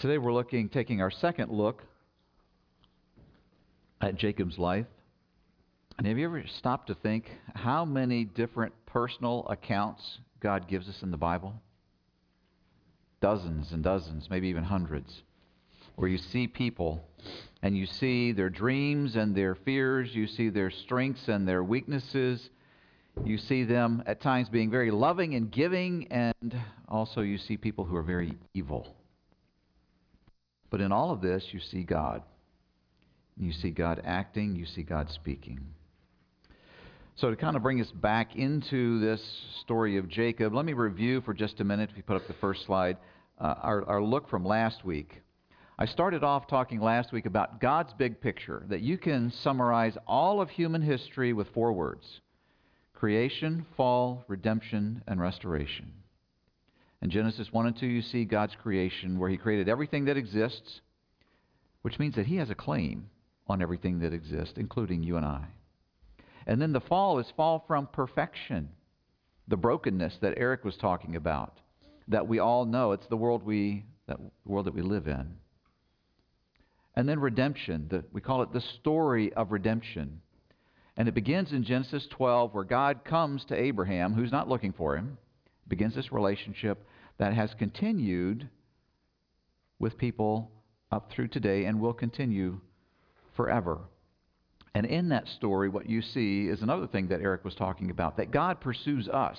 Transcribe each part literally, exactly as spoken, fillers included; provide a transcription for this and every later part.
Today we're looking, taking our second look at Jacob's life. And have you ever stopped to think how many different personal accounts God gives us in the Bible? Dozens and dozens, maybe even hundreds, where you see people and you see their dreams and their fears, you see their strengths and their weaknesses, you see them at times being very loving and giving, and also you see people who are very evil. But in all of this, you see God. You see God acting, you see God speaking. So to kind of bring us back into this story of Jacob, let me review for just a minute, if you put up the first slide, uh, our, our look from last week. I started off talking last week about God's big picture, that you can summarize all of human history with four words: creation, fall, redemption, and restoration. In Genesis one and two, you see God's creation, where He created everything that exists, which means that He has a claim on everything that exists, including you and I. And then the fall is fall from perfection, the brokenness that Eric was talking about, that we all know. It's the world we that world that we live in. And then redemption, the, we call it the story of redemption. And it begins in Genesis twelve, where God comes to Abraham, who's not looking for him, begins this relationship that has continued with people up through today and will continue forever. And in that story, what you see is another thing that Eric was talking about, that God pursues us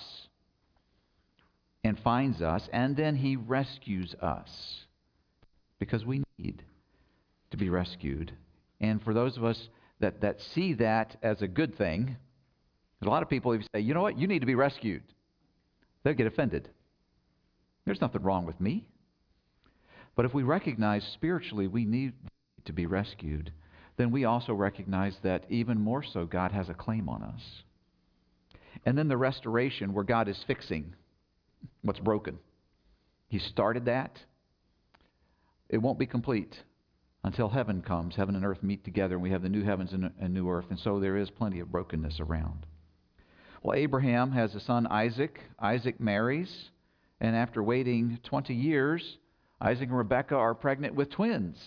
and finds us, and then He rescues us because we need to be rescued. And for those of us that, that see that as a good thing, there's a lot of people who say, you know what, you need to be rescued. They'll get offended. There's nothing wrong with me. But if we recognize spiritually we need to be rescued, then we also recognize that even more so God has a claim on us. And then the restoration, where God is fixing what's broken. He started that. It won't be complete until heaven comes. Heaven and earth meet together, and we have the new heavens and a new earth. And so there is plenty of brokenness around. Well, Abraham has a son, Isaac. Isaac marries, and after waiting twenty years, Isaac and Rebekah are pregnant with twins.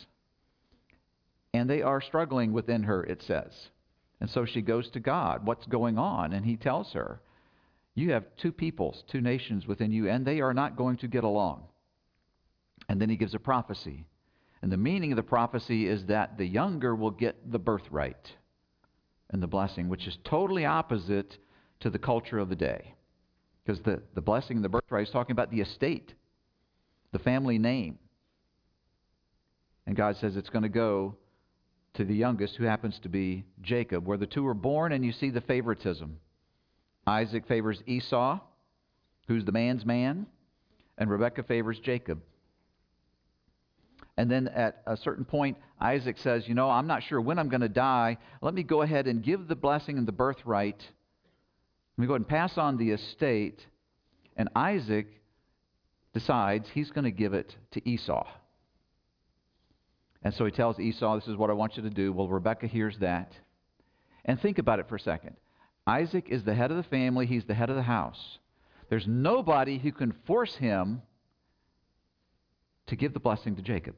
And they are struggling within her, it says. And so she goes to God. What's going on? And He tells her, you have two peoples, two nations within you, and they are not going to get along. And then He gives a prophecy. And the meaning of the prophecy is that the younger will get the birthright and the blessing, which is totally opposite to the culture of the day. Because the, the blessing and the birthright is talking about the estate, the family name. And God says it's going to go to the youngest, who happens to be Jacob, where the two are born, and you see the favoritism. Isaac favors Esau, who's the man's man, and Rebekah favors Jacob. And then at a certain point, Isaac says, you know, I'm not sure when I'm going to die. Let me go ahead and give the blessing and the birthright. Let me go ahead and pass on the estate. And Isaac decides he's going to give it to Esau. And so he tells Esau, this is what I want you to do. Well, Rebekah hears that. And think about it for a second. Isaac is the head of the family. He's the head of the house. There's nobody who can force him to give the blessing to Jacob.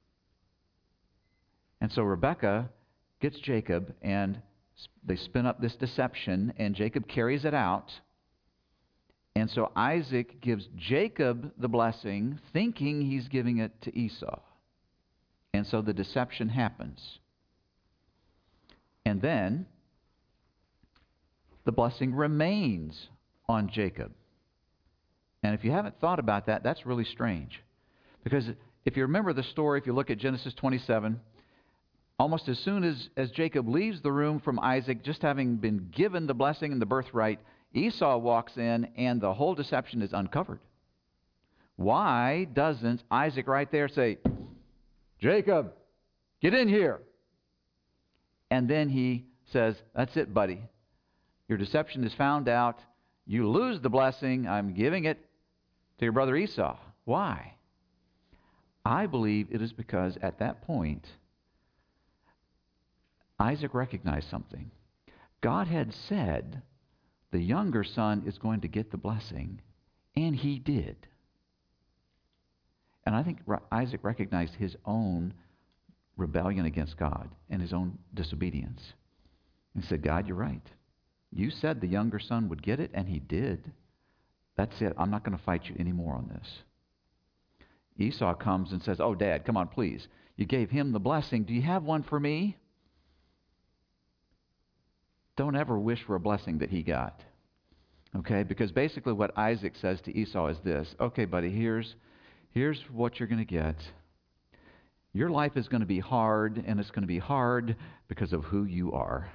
And so Rebekah gets Jacob, and they spin up this deception, and Jacob carries it out. And so Isaac gives Jacob the blessing, thinking he's giving it to Esau. And so the deception happens. And then the blessing remains on Jacob. And if you haven't thought about that, that's really strange. Because if you remember the story, if you look at Genesis twenty-seven, almost as soon as, as Jacob leaves the room from Isaac, just having been given the blessing and the birthright, Esau walks in and the whole deception is uncovered. Why doesn't Isaac right there say, Jacob, get in here? And then he says, that's it, buddy. Your deception is found out. You lose the blessing. I'm giving it to your brother Esau. Why? I believe it is because at that point, Isaac recognized something. God had said the younger son is going to get the blessing, and he did. And I think Isaac recognized his own rebellion against God and his own disobedience. And he said, God, you're right. You said the younger son would get it, and he did. That's it. I'm not going to fight you anymore on this. Esau comes and says, oh, Dad, come on, please. You gave him the blessing. Do you have one for me? Don't ever wish for a blessing that he got. Okay? Because basically what Isaac says to Esau is this. Okay, buddy, here's, here's what you're going to get. Your life is going to be hard, and it's going to be hard because of who you are.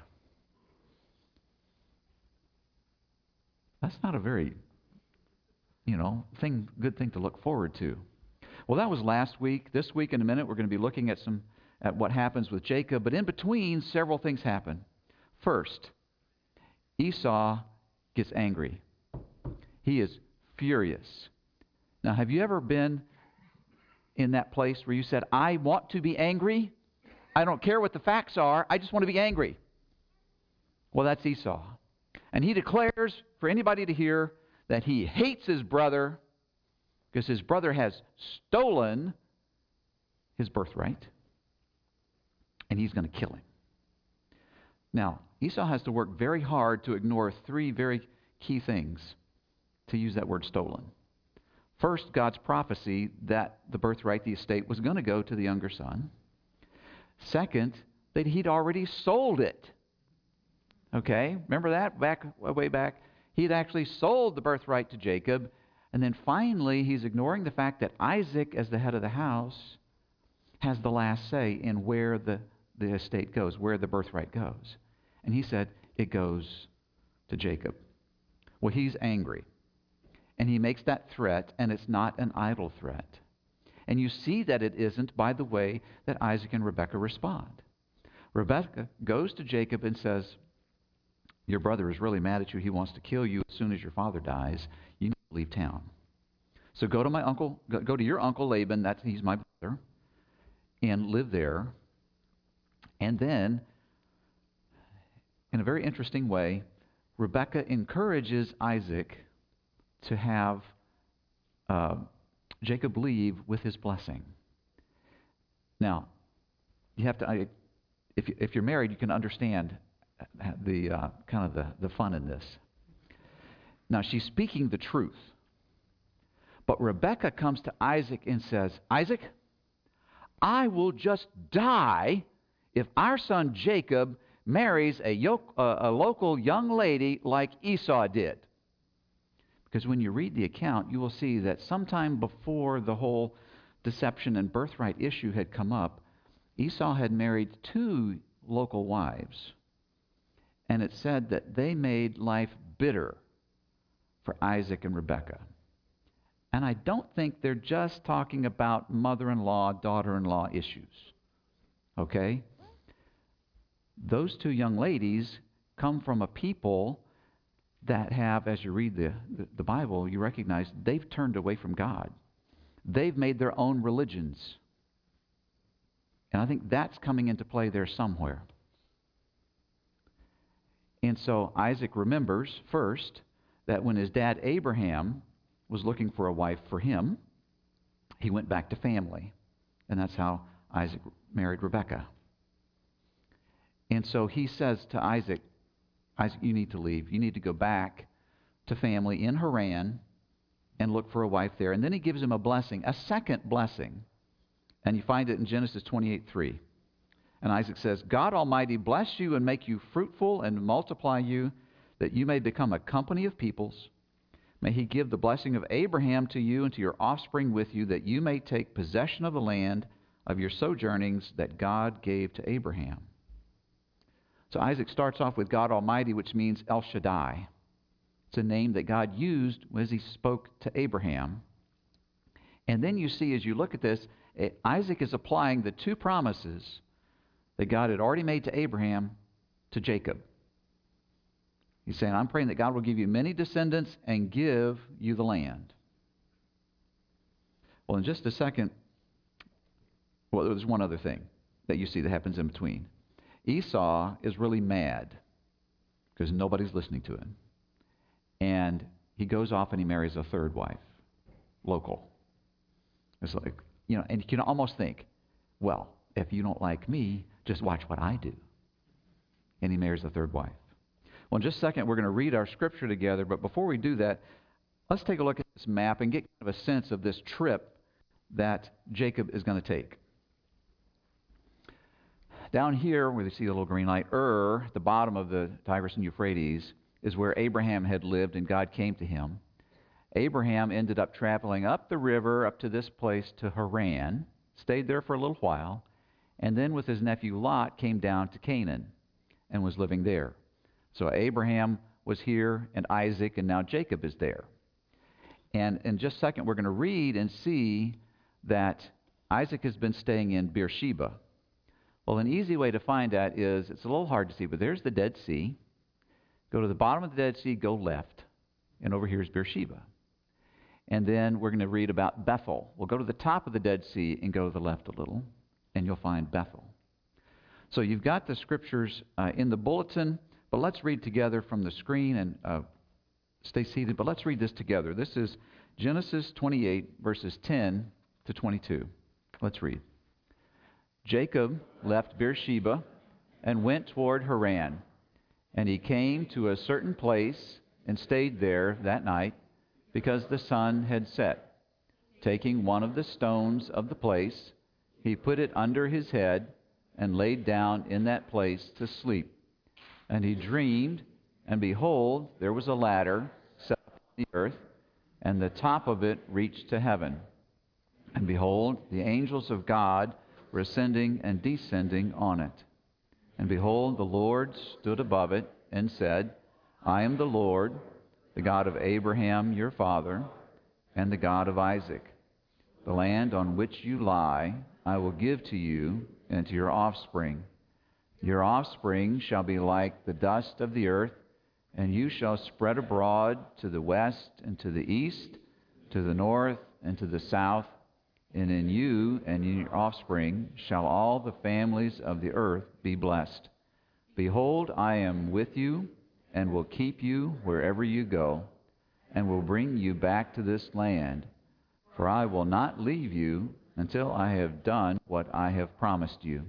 That's not a very, you know, thing, good thing to look forward to. Well, that was last week. This week, in a minute, we're going to be looking at some at what happens with Jacob. But in between, several things happen. First, Esau gets angry. He is furious. Now, have you ever been in that place where you said, I want to be angry? I don't care what the facts are. I just want to be angry. Well, that's Esau. And he declares for anybody to hear that he hates his brother because his brother has stolen his birthright, and he's going to kill him. Now, Esau has to work very hard to ignore three very key things, to use that word stolen. First, God's prophecy that the birthright, the estate, was going to go to the younger son. Second, that he'd already sold it. Okay, remember that back way back? He'd actually sold the birthright to Jacob. And then finally, he's ignoring the fact that Isaac, as the head of the house, has the last say in where the, the estate goes, where the birthright goes. And he said, it goes to Jacob. Well, he's angry. And he makes that threat, and it's not an idle threat. And you see that it isn't by the way that Isaac and Rebekah respond. Rebekah goes to Jacob and says, your brother is really mad at you. He wants to kill you as soon as your father dies. You need to leave town. So go to my uncle, go, go to your uncle Laban, that's, he's my brother, and live there. And then, in a very interesting way, Rebekah encourages Isaac to have uh, Jacob leave with his blessing. Now, you have to, I, if, you, if you're married, you can understand the uh, kind of the, the fun in this. Now, she's speaking the truth. But Rebekah comes to Isaac and says, Isaac, I will just die if our son Jacob marries a, yo- uh, a local young lady like Esau did. Because when you read the account, you will see that sometime before the whole deception and birthright issue had come up, Esau had married two local wives. And it said that they made life bitter for Isaac and Rebekah. And I don't think they're just talking about mother-in-law, daughter-in-law issues. Okay? Those two young ladies come from a people that have, as you read the, the, the Bible, you recognize they've turned away from God. They've made their own religions. And I think that's coming into play there somewhere. And so Isaac remembers, first, that when his dad Abraham was looking for a wife for him, he went back to family. And that's how Isaac married Rebekah. And so he says to Isaac, Isaac, you need to leave. You need to go back to family in Haran and look for a wife there. And then he gives him a blessing, a second blessing. And you find it in Genesis twenty-eight three. And Isaac says, God Almighty bless you and make you fruitful and multiply you, that you may become a company of peoples. May he give the blessing of Abraham to you and to your offspring with you, that you may take possession of the land of your sojournings that God gave to Abraham. So Isaac starts off with God Almighty, which means El Shaddai. It's a name that God used as he spoke to Abraham. And then you see, as you look at this, Isaac is applying the two promises that God had already made to Abraham to Jacob. He's saying, I'm praying that God will give you many descendants and give you the land. Well, in just a second, well, there's one other thing that you see that happens in between. Esau is really mad because nobody's listening to him. And he goes off and he marries a third wife, local. It's like, you know, and you can almost think, well, if you don't like me, just watch what I do. And he marries the third wife. Well, in just a second, we're going to read our scripture together. But before we do that, let's take a look at this map and get kind of a sense of this trip that Jacob is going to take. Down here, where you see the little green light, Ur, at the bottom of the Tigris and Euphrates, is where Abraham had lived and God came to him. Abraham ended up traveling up the river up to this place to Haran, stayed there for a little while, and then with his nephew Lot came down to Canaan and was living there. So Abraham was here, and Isaac, and now Jacob is there. And in just a second, we're going to read and see that Isaac has been staying in Beersheba. Well, an easy way to find that is, it's a little hard to see, but there's the Dead Sea. Go to the bottom of the Dead Sea, go left, and over here is Beersheba. And then we're going to read about Bethel. We'll go to the top of the Dead Sea and go to the left a little, and you'll find Bethel. So you've got the scriptures uh, in the bulletin, but let's read together from the screen, and uh, stay seated, but let's read this together. This is Genesis twenty-eight, verses ten to twenty-two. Let's read. Jacob left Beersheba and went toward Haran, and he came to a certain place and stayed there that night, because the sun had set. Taking one of the stones of the place, he put it under his head and laid down in that place to sleep. And he dreamed, and behold, there was a ladder set up on the earth, and the top of it reached to heaven. And behold, the angels of God were ascending and descending on it. And behold, the Lord stood above it and said, I am the Lord, the God of Abraham your father, and the God of Isaac. The land on which you lie I will give to you and to your offspring. Your offspring shall be like the dust of the earth, and you shall spread abroad to the west and to the east, to the north and to the south. And in you and in your offspring shall all the families of the earth be blessed. Behold, I am with you, and will keep you wherever you go, and will bring you back to this land. For I will not leave you until I have done what I have promised you.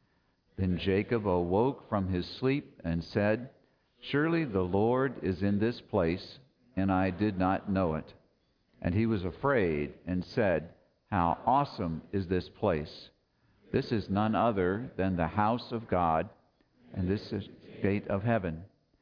Then Jacob awoke from his sleep and said, Surely the Lord is in this place, and I did not know it. And he was afraid and said, How awesome is this place! This is none other than the house of God, and this is the gate of heaven.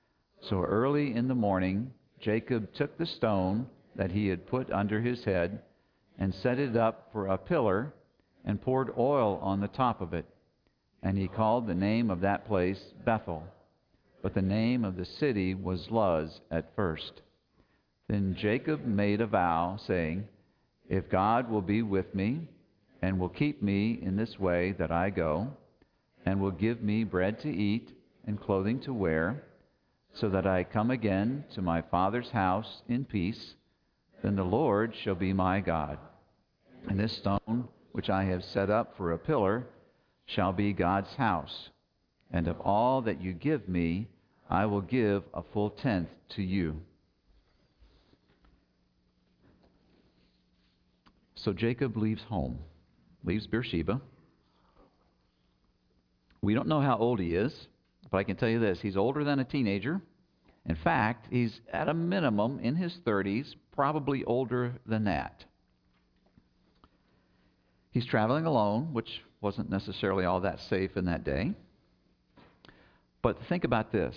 So early in the morning, Jacob took the stone that he had put under his head and set it up for a pillar and poured oil on the top of it. And he called the name of that place Bethel. But the name of the city was Luz at first. Then Jacob made a vow, saying, If God will be with me and will keep me in this way that I go, and will give me bread to eat and clothing to wear, so that I come again to my father's house in peace, then the Lord shall be my God. And this stone which I have set up for a pillar shall be God's house. And of all that you give me, I will give a full tenth to you. So Jacob leaves home, leaves Beersheba. We don't know how old he is, but I can tell you this, he's older than a teenager. In fact, he's at a minimum in his thirties, probably older than that. He's traveling alone, which wasn't necessarily all that safe in that day. But think about this.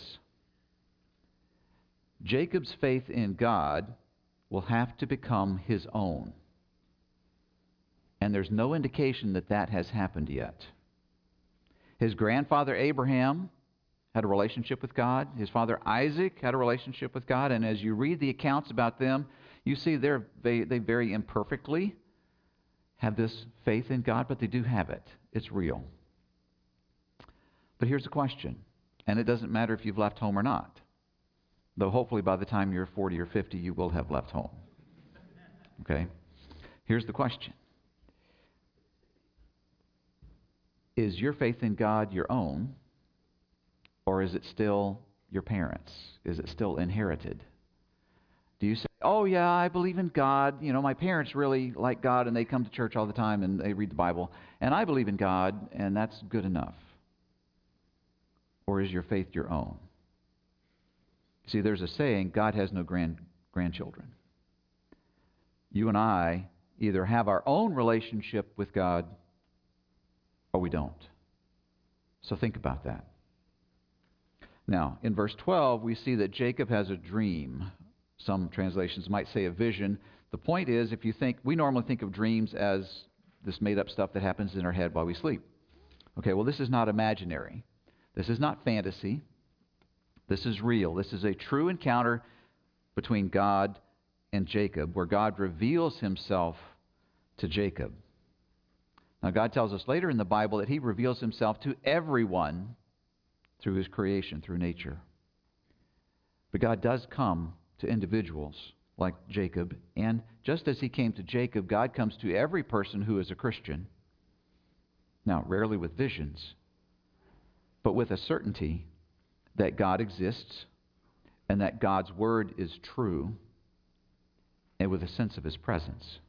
Jacob's faith in God will have to become his own. And there's no indication that that has happened yet. His grandfather Abraham had a relationship with God. His father Isaac had a relationship with God. And as you read the accounts about them, you see they're, they, they very imperfectly have this faith in God, but they do have it. It's real. But here's the question, and it doesn't matter if you've left home or not, though hopefully by the time you're forty or fifty, you will have left home. Okay? Here's the question. Is your faith in God your own, or is it still your parents'? Is it still inherited? Do you say, oh, yeah, I believe in God. You know, my parents really like God, and they come to church all the time, and they read the Bible. And I believe in God, and that's good enough. Or is your faith your own? See, there's a saying, God has no grand grandchildren. You and I either have our own relationship with God, or we don't. So think about that. Now, in verse twelve, we see that Jacob has a dream. Some translations might say a vision. The point is, if you think, we normally think of dreams as this made-up stuff that happens in our head while we sleep. Okay, well, this is not imaginary. This is not fantasy. This is real. This is a true encounter between God and Jacob, where God reveals himself to Jacob. Now, God tells us later in the Bible that he reveals himself to everyone through his creation, through nature. But God does come to individuals like Jacob, and just as he came to Jacob, God comes to every person who is a Christian. Now, rarely with visions, but with a certainty that God exists and that God's word is true, and with a sense of his presence.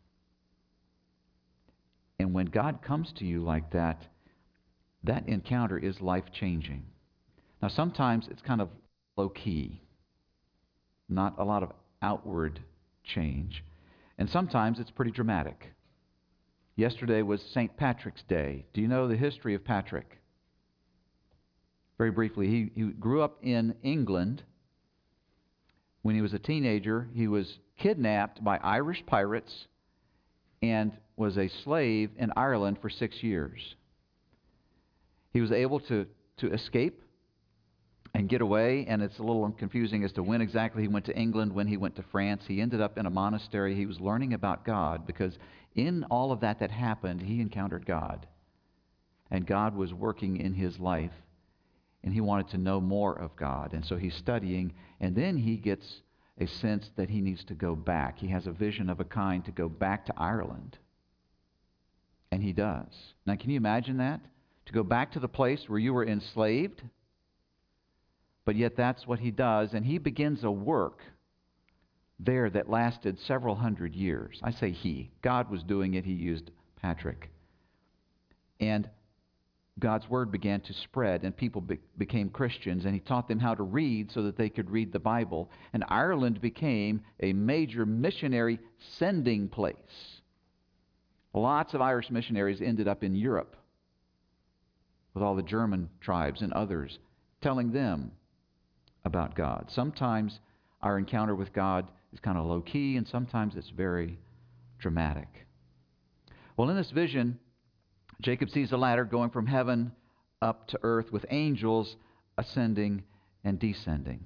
And when God comes to you like that, that encounter is life-changing. Now, sometimes it's kind of low-key, not a lot of outward change. And sometimes it's pretty dramatic. Yesterday was Saint Patrick's Day. Do you know the history of Patrick? Very briefly, he, he grew up in England. When he was a teenager, he was kidnapped by Irish pirates and was a slave in Ireland for six years. He was able to, to escape and get away, and it's a little confusing as to when exactly he went to England, when he went to France. He ended up in a monastery. He was learning about God because in all of that that happened, he encountered God. And God was working in his life, and he wanted to know more of God. And so he's studying, and then he gets a sense that he needs to go back. He has a vision of a kind to go back to Ireland. And he does. Now, can you imagine that? To go back to the place where you were enslaved? But yet that's what he does, and he begins a work there that lasted several hundred years. I say he. God was doing it. He used Patrick. And God's word began to spread, and people be- became Christians, and he taught them how to read so that they could read the Bible. And Ireland became a major missionary sending place. Lots of Irish missionaries ended up in Europe with all the German tribes and others, telling them about God. Sometimes our encounter with God is kind of low-key, and sometimes it's very dramatic. Well, in this vision, Jacob sees a ladder going from heaven up to earth with angels ascending and descending.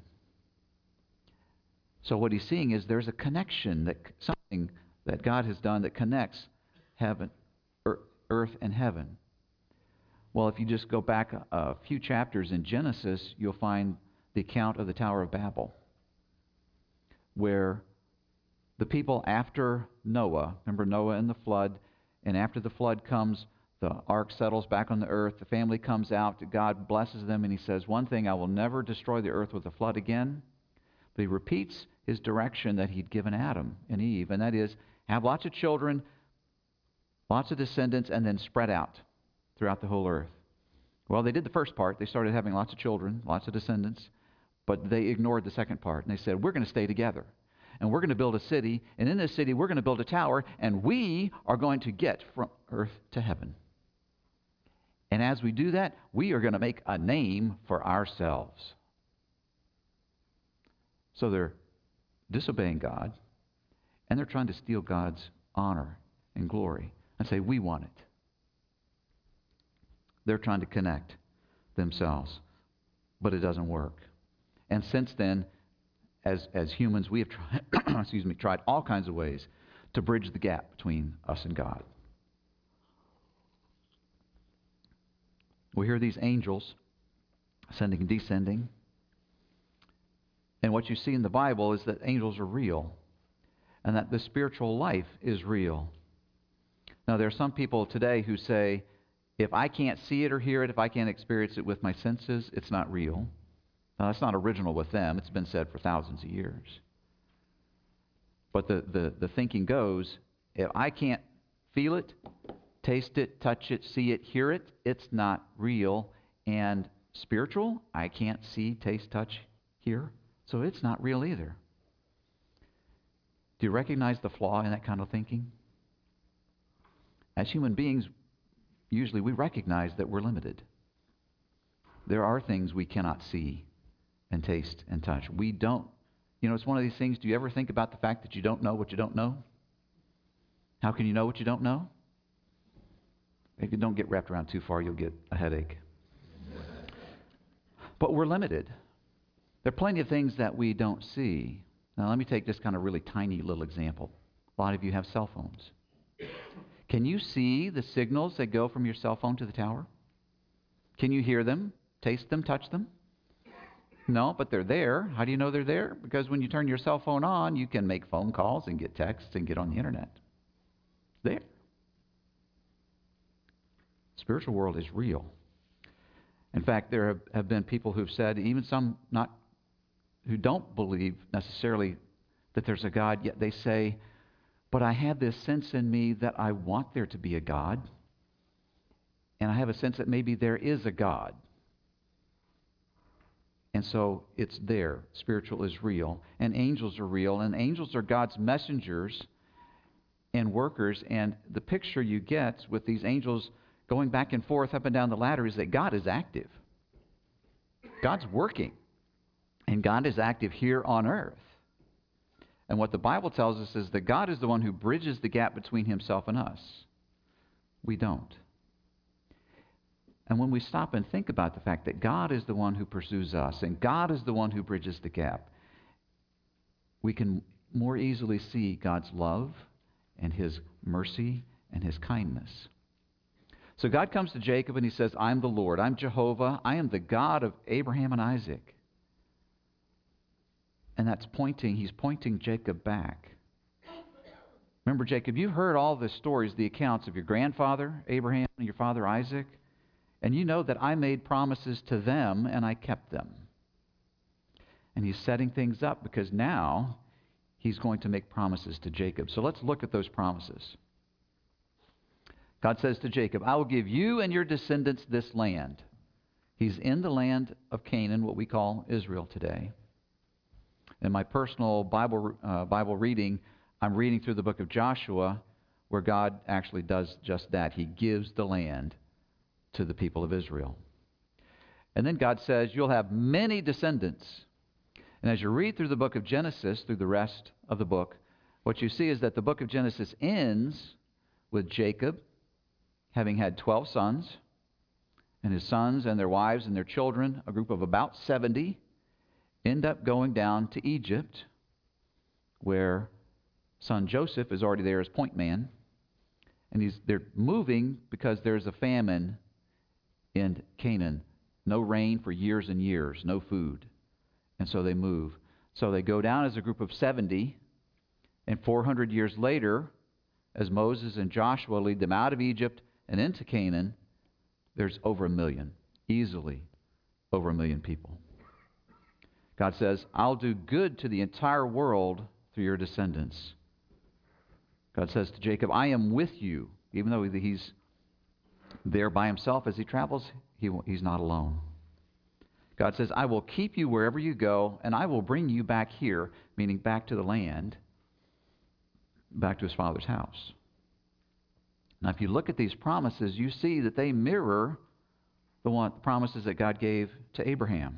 So what he's seeing is there's a connection, that something that God has done that connects heaven, earth and heaven. Well, if you just go back a, a few chapters in Genesis, you'll find the account of the Tower of Babel, where the people after Noah, remember Noah and the flood, and after the flood comes, the ark settles back on the earth, the family comes out, God blesses them, and he says, one thing, I will never destroy the earth with a flood again. But he repeats his direction that he'd given Adam and Eve, and that is, have lots of children, lots of descendants, and then spread out throughout the whole earth. Well, they did the first part. They started having lots of children, lots of descendants, but they ignored the second part, and they said, we're going to stay together, and we're going to build a city, and in this city we're going to build a tower, and we are going to get from earth to heaven. And as we do that, we are going to make a name for ourselves. So they're disobeying God, and they're trying to steal God's honor and glory and say, we want it. They're trying to connect themselves, but it doesn't work. And since then, as as humans, we have tried, excuse me, tried all kinds of ways to bridge the gap between us and God. We hear these angels ascending and descending. And what you see in the Bible is that angels are real, and that the spiritual life is real. Now, there are some people today who say, if I can't see it or hear it, if I can't experience it with my senses, it's not real. Now, that's not original with them. It's been said for thousands of years. But the, the, the thinking goes, if I can't feel it, taste it, touch it, see it, hear it, it's not real. And spiritual, I can't see, taste, touch, hear, so it's not real either. Do you recognize the flaw in that kind of thinking? As human beings, usually we recognize that we're limited. There are things we cannot see and taste and touch. We don't. You know, it's one of these things, do you ever think about the fact that you don't know what you don't know? How can you know what you don't know? If you don't get wrapped around too far, you'll get a headache. But we're limited. There are plenty of things that we don't see. Now, let me take this kind of really tiny little example. A lot of you have cell phones. Can you see the signals that go from your cell phone to the tower? Can you hear them, taste them, touch them? No, but they're there. How do you know they're there? Because when you turn your cell phone on, you can make phone calls and get texts and get on the internet. There. Spiritual world is real. In fact, there have, have been people who've said, even some not who don't believe necessarily that there's a God, yet they say, but I have this sense in me that I want there to be a God, and I have a sense that maybe there is a God. And so it's there. Spiritual is real, and angels are real, and angels are God's messengers and workers, and the picture you get with these angels going back and forth up and down the ladder is that God is active. God's working. And God is active here on earth. And what the Bible tells us is that God is the one who bridges the gap between himself and us. We don't. And when we stop and think about the fact that God is the one who pursues us and God is the one who bridges the gap, we can more easily see God's love and his mercy and his kindness. So God comes to Jacob and he says, I'm the Lord, I'm Jehovah, I am the God of Abraham and Isaac. And that's pointing, he's pointing Jacob back. Remember, Jacob, you've heard all the stories, the accounts of your grandfather, Abraham, and your father, Isaac. And you know that I made promises to them and I kept them. And he's setting things up because now he's going to make promises to Jacob. So let's look at those promises. God says to Jacob, I will give you and your descendants this land. He's in the land of Canaan, what we call Israel today. In my personal Bible uh, Bible reading, I'm reading through the book of Joshua, where God actually does just that. He gives the land to the people of Israel. And then God says, you'll have many descendants. And as you read through the book of Genesis, through the rest of the book, what you see is that the book of Genesis ends with Jacob having had twelve sons, and his sons and their wives and their children, a group of about seventy, end up going down to Egypt, where son Joseph is already there as point man. And he's, they're moving because there's a famine in Canaan. No rain for years and years, no food. And so they move. So they go down as a group of seventy, and four hundred years later, as Moses and Joshua lead them out of Egypt and into Canaan, there's over a million, easily over a million people. God says, I'll do good to the entire world through your descendants. God says to Jacob, I am with you. Even though he's there by himself as he travels, he, he's not alone. God says, I will keep you wherever you go, and I will bring you back here, meaning back to the land, back to his father's house. Now, if you look at these promises, you see that they mirror the one, the promises that God gave to Abraham.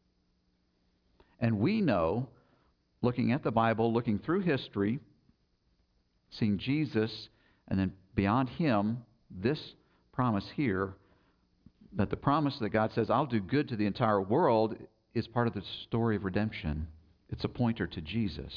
And we know, looking at the Bible, looking through history, seeing Jesus, and then beyond him, this promise here, that the promise that God says, I'll do good to the entire world, is part of the story of redemption. It's a pointer to Jesus.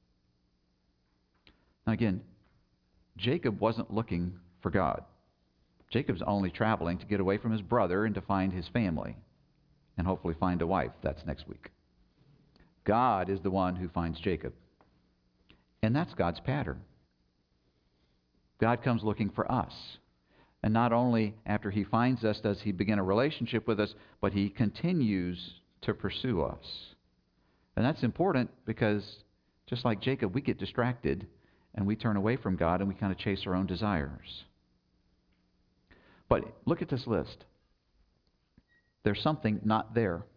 Now again, Jacob wasn't looking for God. Jacob's only traveling to get away from his brother and to find his family, and hopefully find a wife. That's next week. God is the one who finds Jacob. And that's God's pattern. God comes looking for us. And not only after he finds us does he begin a relationship with us, but he continues to pursue us. And that's important because Just like Jacob, we get distracted and we turn away from God and we kind of chase our own desires. But look at this list. There's something not there. Do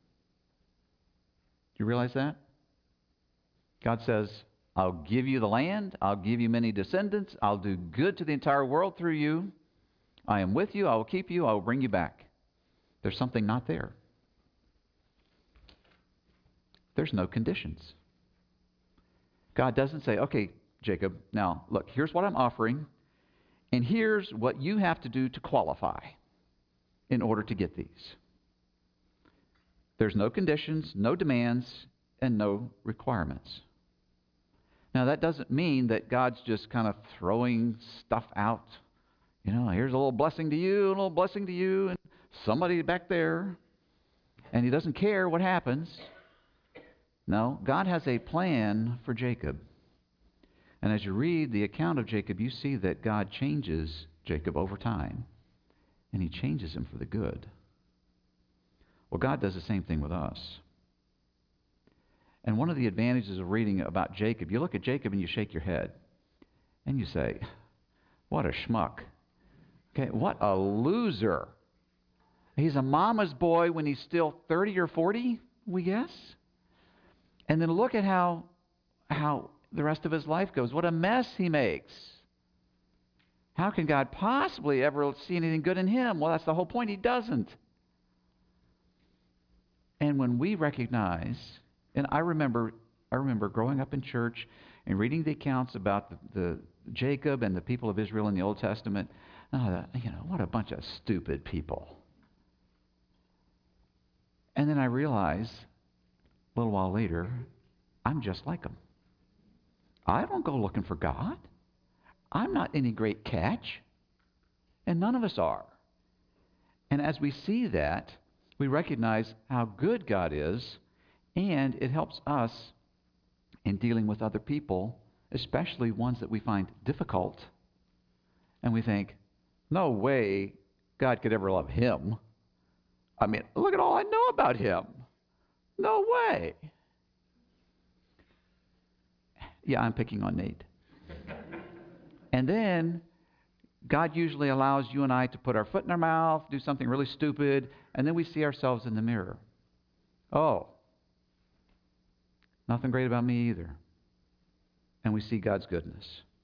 you realize that? God says, I'll give you the land. I'll give you many descendants. I'll do good to the entire world through you. I am with you. I will keep you. I will bring you back. There's something not there. There's no conditions. God doesn't say, okay, Jacob, now look, here's what I'm offering, and here's what you have to do to qualify in order to get these. There's no conditions, no demands, and no requirements. Now, that doesn't mean that God's just kind of throwing stuff out. You know, here's a little blessing to you, a little blessing to you, and somebody back there, and he doesn't care what happens. No, God has a plan for Jacob. And as you read the account of Jacob, you see that God changes Jacob over time, and he changes him for the good. Well, God does the same thing with us. And one of the advantages of reading about Jacob, you look at Jacob and you shake your head, and you say, what a schmuck. Okay, what a loser. He's a mama's boy when he's still thirty or forty, we guess. And then look at how how the rest of his life goes. What a mess he makes. How can God possibly ever see anything good in him? Well, that's the whole point. He doesn't. And when we recognize, and I remember I remember growing up in church and reading the accounts about the, the Jacob and the people of Israel in the Old Testament, and I thought, you know, what a bunch of stupid people. And then I realized a little while later, I'm just like them. I don't go looking for God. I'm not any great catch. And none of us are. And as we see that, we recognize how good God is, and it helps us in dealing with other people, especially ones that we find difficult. And we think, no way God could ever love him. I mean, look at all I know about him. No way. Yeah, I'm picking on Nate. And then God usually allows you and I to put our foot in our mouth, do something really stupid, and then we see ourselves in the mirror. Oh, nothing great about me either. And we see God's goodness.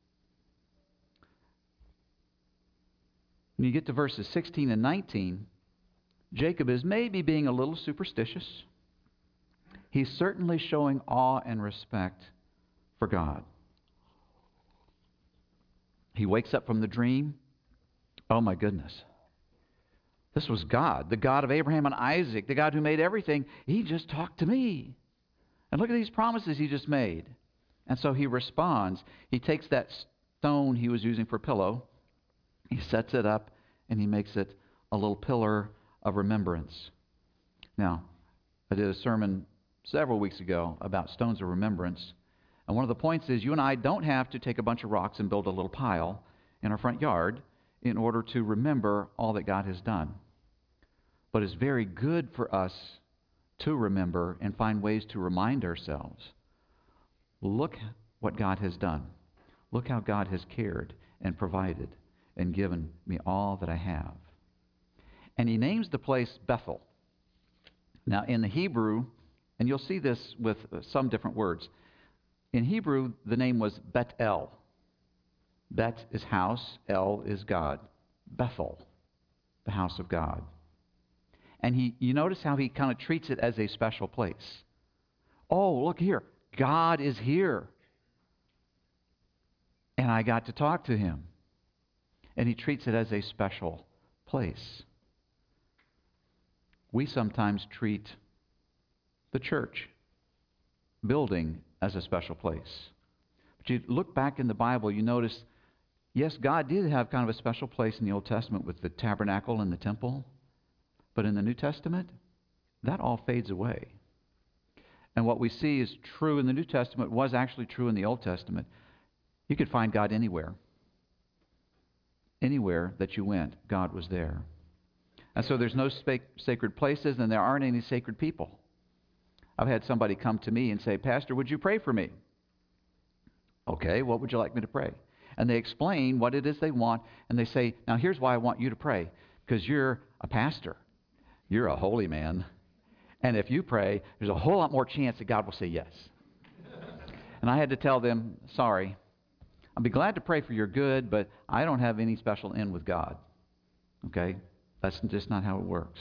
When you get to verses sixteen and nineteen, Jacob is maybe being a little superstitious. He's certainly showing awe and respect for God. He wakes up from the dream. Oh my goodness. This was God, the God of Abraham and Isaac, the God who made everything. He just talked to me. And look at these promises he just made. And so he responds. He takes that stone he was using for a pillow, he sets it up, and he makes it a little pillar of remembrance. Now, I did a sermon several weeks ago about stones of remembrance. And one of the points is you and I don't have to take a bunch of rocks and build a little pile in our front yard in order to remember all that God has done. But it's very good for us to remember and find ways to remind ourselves. Look what God has done. Look how God has cared and provided and given me all that I have. And he names the place Bethel. Now in the Hebrew, and you'll see this with some different words. In Hebrew, the name was Bet-El. Bet is house, El is God. Bethel, the house of God. And he, you notice how he kind of treats it as a special place. Oh, look here. God is here. And I got to talk to him. And he treats it as a special place. We sometimes treat the church building as a special place. But you look back in the Bible, you notice, yes, God did have kind of a special place in the Old Testament with the tabernacle and the temple. But in the New Testament, that all fades away. And what we see is true in the New Testament was actually true in the Old Testament. You could find God anywhere. Anywhere that you went, God was there. And so there's no spa- sacred places, and there aren't any sacred people. I've had somebody come to me and say, Pastor, would you pray for me? Okay, what would you like me to pray? And they explain what it is they want, and they say, now here's why I want you to pray, because you're a pastor. You're a holy man. And if you pray, there's a whole lot more chance that God will say yes. And I had to tell them, sorry, I'll be glad to pray for your good, but I don't have any special end with God. Okay? That's just not how it works.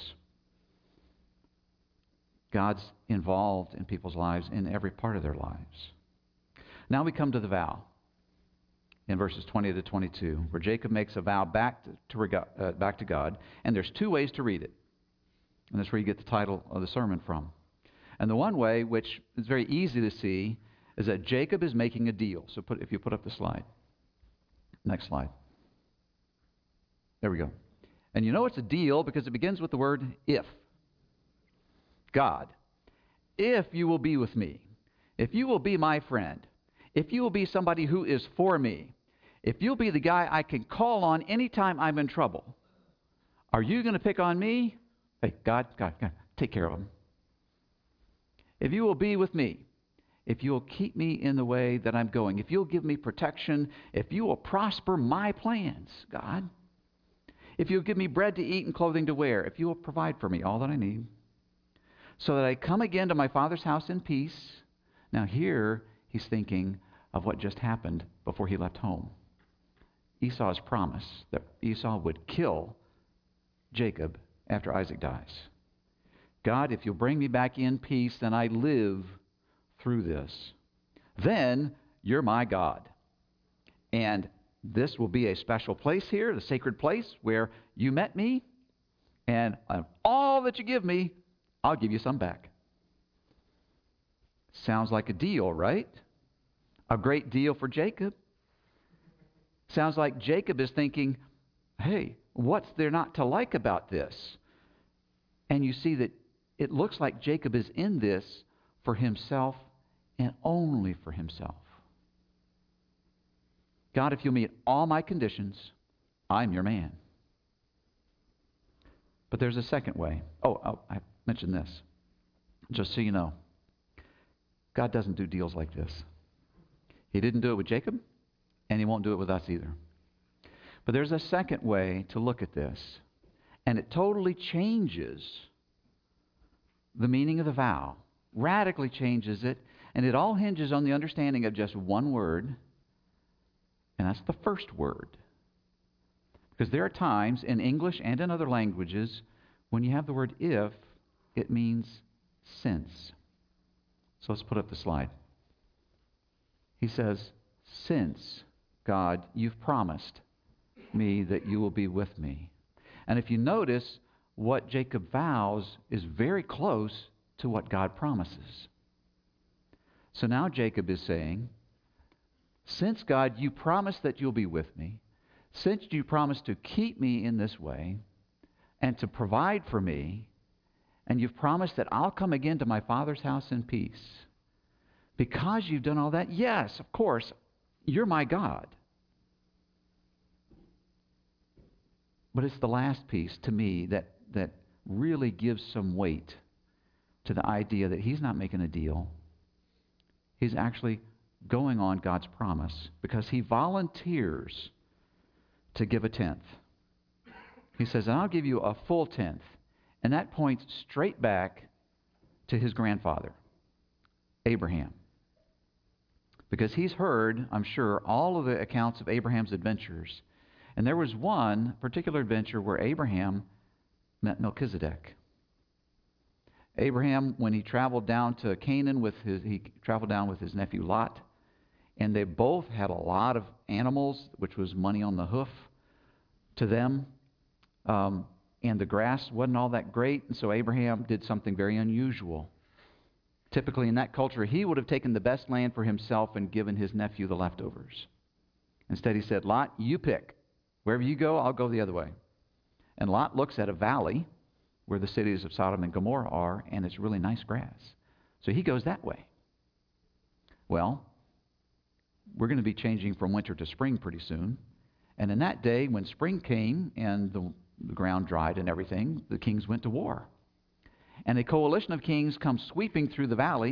God's involved in people's lives in every part of their lives. Now we come to the vow in verses twenty to twenty-two, where Jacob makes a vow back to, to uh, back to God, and there's two ways to read it. And that's where you get the title of the sermon from. And the one way, which is very easy to see, is that Jacob is making a deal. So put, if you put up the slide. Next slide. There we go. And you know it's a deal because it begins with the word if. God, if you will be with me, if you will be my friend, if you will be somebody who is for me, if you'll be the guy I can call on anytime I'm in trouble, are you going to pick on me? Hey, God, God, God, take care of them. If you will be with me, if you will keep me in the way that I'm going, if you'll give me protection, if you will prosper my plans, God, if you'll give me bread to eat and clothing to wear, if you will provide for me all that I need, so that I come again to my Father's house in peace. Now here, he's thinking of what just happened before he left home. Esau's promise that Esau would kill Jacob after Isaac dies. God, if you'll bring me back in peace, then I live through this. Then you're my God. And this will be a special place here, the sacred place where you met me. And of all that you give me, I'll give you some back. Sounds like a deal, right? A great deal for Jacob. Sounds like Jacob is thinking, hey, what's there not to like about this? And you see that it looks like Jacob is in this for himself and only for himself. God, if you'll meet all my conditions, I'm your man. But there's a second way. Oh, oh I mentioned this. Just so you know, God doesn't do deals like this. He didn't do it with Jacob, and he won't do it with us either. But there's a second way to look at this, and it totally changes the meaning of the vow, radically changes it, and it all hinges on the understanding of just one word, and that's the first word. Because there are times in English and in other languages when you have the word if, it means since. So let's put up the slide. He says, since, God, you've promised me that you will be with me. And if you notice, what Jacob vows is very close to what God promises. So now Jacob is saying, since, God, you promised that you'll be with me, since you promised to keep me in this way and to provide for me, and you've promised that I'll come again to my Father's house in peace, because you've done all that, yes, of course, you're my God. But it's the last piece to me that, that really gives some weight to the idea that he's not making a deal. He's actually going on God's promise because he volunteers to give a tenth. He says, and I'll give you a full tenth. And that points straight back to his grandfather, Abraham. Because he's heard, I'm sure, all of the accounts of Abraham's adventures. And there was one particular adventure where Abraham met Melchizedek. Abraham, when he traveled down to Canaan with his, he traveled down with his nephew Lot, and they both had a lot of animals, which was money on the hoof to them. Um, and the grass wasn't all that great, and so Abraham did something very unusual. Typically in that culture, he would have taken the best land for himself and given his nephew the leftovers. Instead, he said, Lot, you pick. Wherever you go, I'll go the other way. And Lot looks at a valley where the cities of Sodom and Gomorrah are, and it's really nice grass. So he goes that way. Well, we're going to be changing from winter to spring pretty soon. And in that day, when spring came and the, the ground dried and everything, the kings went to war. And a coalition of kings comes sweeping through the valley,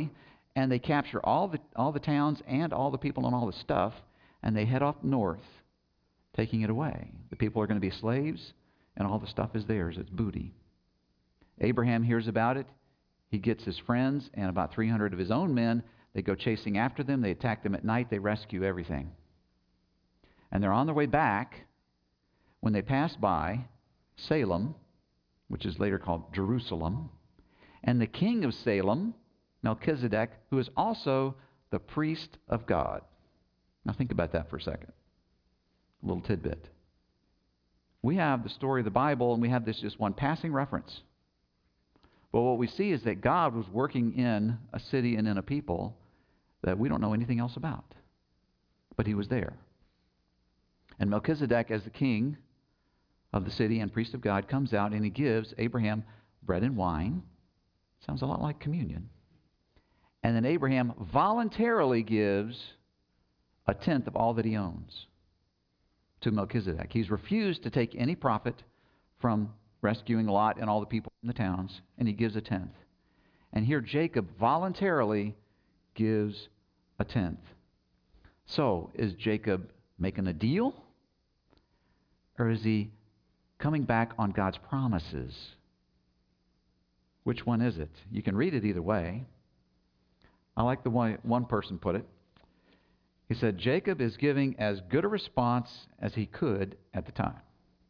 and they capture all the all the towns and all the people and all the stuff, and they head off north, taking it away. The people are going to be slaves, and all the stuff is theirs. It's booty. Abraham hears about it. He gets his friends and about three hundred of his own men. They go chasing after them. They attack them at night. They rescue everything. And they're on their way back when they pass by Salem, which is later called Jerusalem, and the king of Salem, Melchizedek, who is also the priest of God. Now think about that for a second. A little tidbit. We have the story of the Bible, and we have this just one passing reference. But what we see is that God was working in a city and in a people that we don't know anything else about. But he was there. And Melchizedek, as the king of the city and priest of God, comes out and he gives Abraham bread and wine. Sounds a lot like communion. And then Abraham voluntarily gives a tenth of all that he owns to Melchizedek. He's refused to take any profit from rescuing Lot and all the people in the towns, and he gives a tenth. And here Jacob voluntarily gives a tenth. So, is Jacob making a deal? Or is he coming back on God's promises? Which one is it? You can read it either way. I like the way one person put it. He said, Jacob is giving as good a response as he could at the time.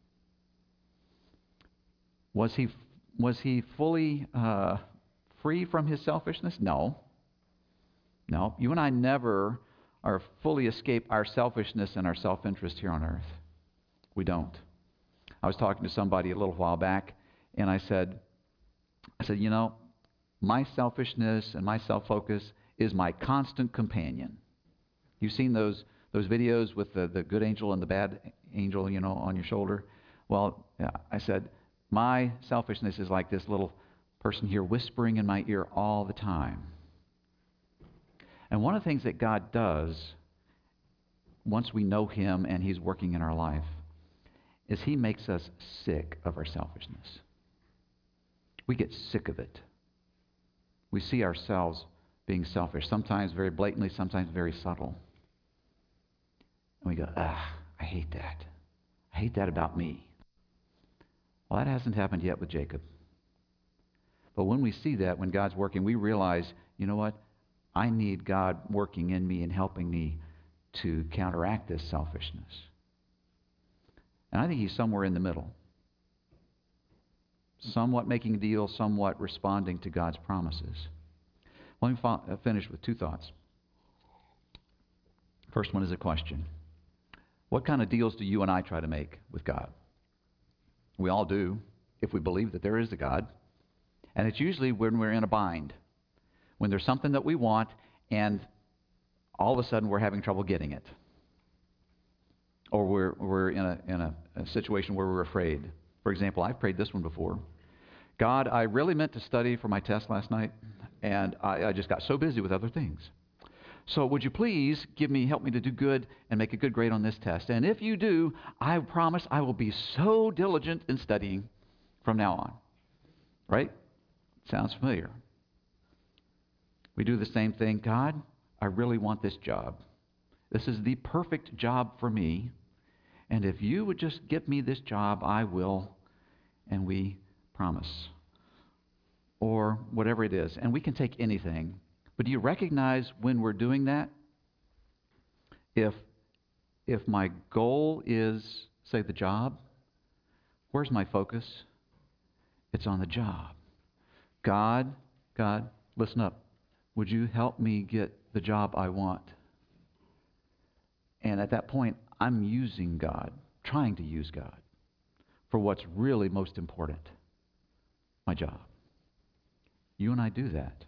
Was he was he fully uh, free from his selfishness? No. No. You and I never are fully escape our selfishness and our self-interest here on earth. We don't. I was talking to somebody a little while back, and I said, I said, you know, my selfishness and my self-focus is my constant companion. You've seen those those videos with the, the good angel and the bad angel, you know, on your shoulder? Well, yeah, I said, my selfishness is like this little person here whispering in my ear all the time. And one of the things that God does once we know him and he's working in our life is he makes us sick of our selfishness. We get sick of it. We see ourselves being selfish, sometimes very blatantly, sometimes very subtle. And we go, ah, I hate that. I hate that about me. Well, that hasn't happened yet with Jacob. But when we see that, when God's working, we realize, you know what? I need God working in me and helping me to counteract this selfishness. And I think he's somewhere in the middle. Somewhat making a deal, somewhat responding to God's promises. Let me fa- finish with two thoughts. First one is a question. What kind of deals do you and I try to make with God? We all do, if we believe that there is a God. And it's usually when we're in a bind, when there's something that we want, and all of a sudden we're having trouble getting it. Or we're we're in a in a, a situation where we're afraid. For example, I've prayed this one before. God, I really meant to study for my test last night, and I, I just got so busy with other things. So would you please give me, help me to do good and make a good grade on this test? And if you do, I promise I will be so diligent in studying from now on. Right? Sounds familiar. We do the same thing. God, I really want this job. This is the perfect job for me. And if you would just get me this job, I will. And we promise. Or whatever it is. And we can take anything. But do you recognize when we're doing that? If if my goal is, say, the job, where's my focus? It's on the job. God, God, listen up. Would you help me get the job I want? And at that point, I'm using God, trying to use God for what's really most important, my job. You and I do that.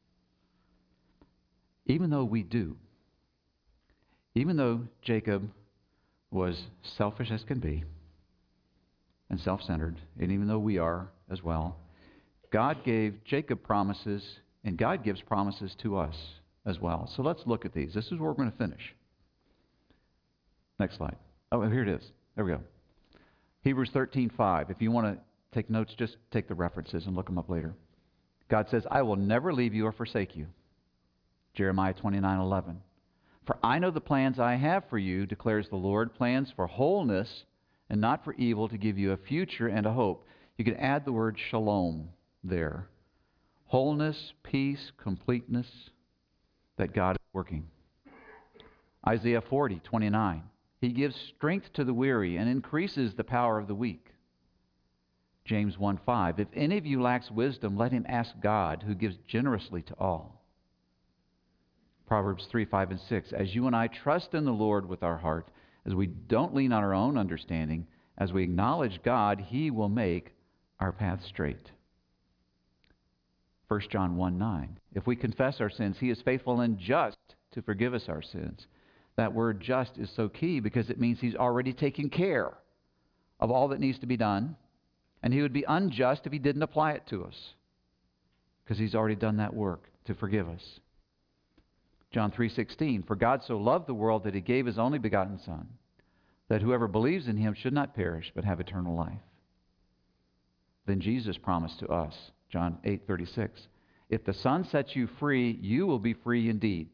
Even though we do, even though Jacob was selfish as can be and self-centered, and even though we are as well, God gave Jacob promises, and God gives promises to us as well. So let's look at these. This is where we're going to finish. Next slide. Oh, here it is. There we go. Hebrews thirteen five. If you want to take notes, just take the references and look them up later. God says, I will never leave you or forsake you. Jeremiah twenty-nine eleven. For I know the plans I have for you, declares the Lord, plans for wholeness and not for evil, to give you a future and a hope. You can add the word shalom there. Wholeness, peace, completeness, that God is working. Isaiah forty twenty-nine. He gives strength to the weary and increases the power of the weak. James one five. If any of you lacks wisdom, let him ask God, who gives generously to all. Proverbs three five and six. As you and I trust in the Lord with our heart, as we don't lean on our own understanding, as we acknowledge God, He will make our path straight. First John one nine. If we confess our sins, He is faithful and just to forgive us our sins. That word just is so key because it means He's already taken care of all that needs to be done, and He would be unjust if He didn't apply it to us because He's already done that work to forgive us. John three sixteen. For God so loved the world that He gave His only begotten Son, that whoever believes in Him should not perish but have eternal life. Then Jesus promised to us, John eight thirty-six, if the Son sets you free, you will be free indeed.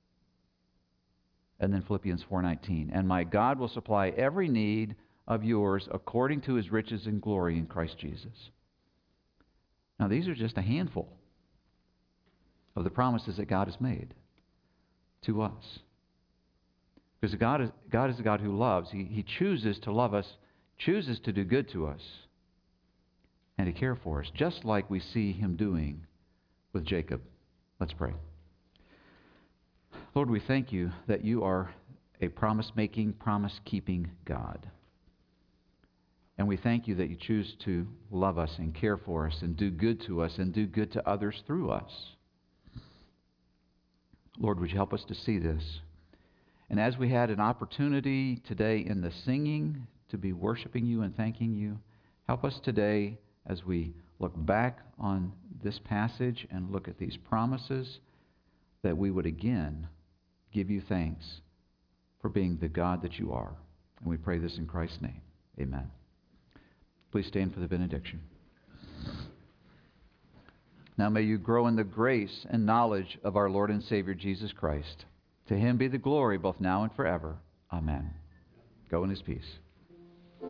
And then Philippians four nineteen, and my God will supply every need of yours according to His riches and glory in Christ Jesus. Now these are just a handful of the promises that God has made to us. Because God is, God is a God who loves. He, he chooses to love us, chooses to do good to us, and to care for us, just like we see Him doing with Jacob. Let's pray. Lord, we thank You that You are a promise-making, promise-keeping God. And we thank You that You choose to love us and care for us and do good to us and do good to others through us. Lord, would You help us to see this? And as we had an opportunity today in the singing to be worshiping You and thanking You, help us today as we look back on this passage and look at these promises, that we would again give You thanks for being the God that You are. And we pray this in Christ's name. Amen. Please stand for the benediction. Now may you grow in the grace and knowledge of our Lord and Savior Jesus Christ. To Him be the glory both now and forever. Amen. Go in His peace.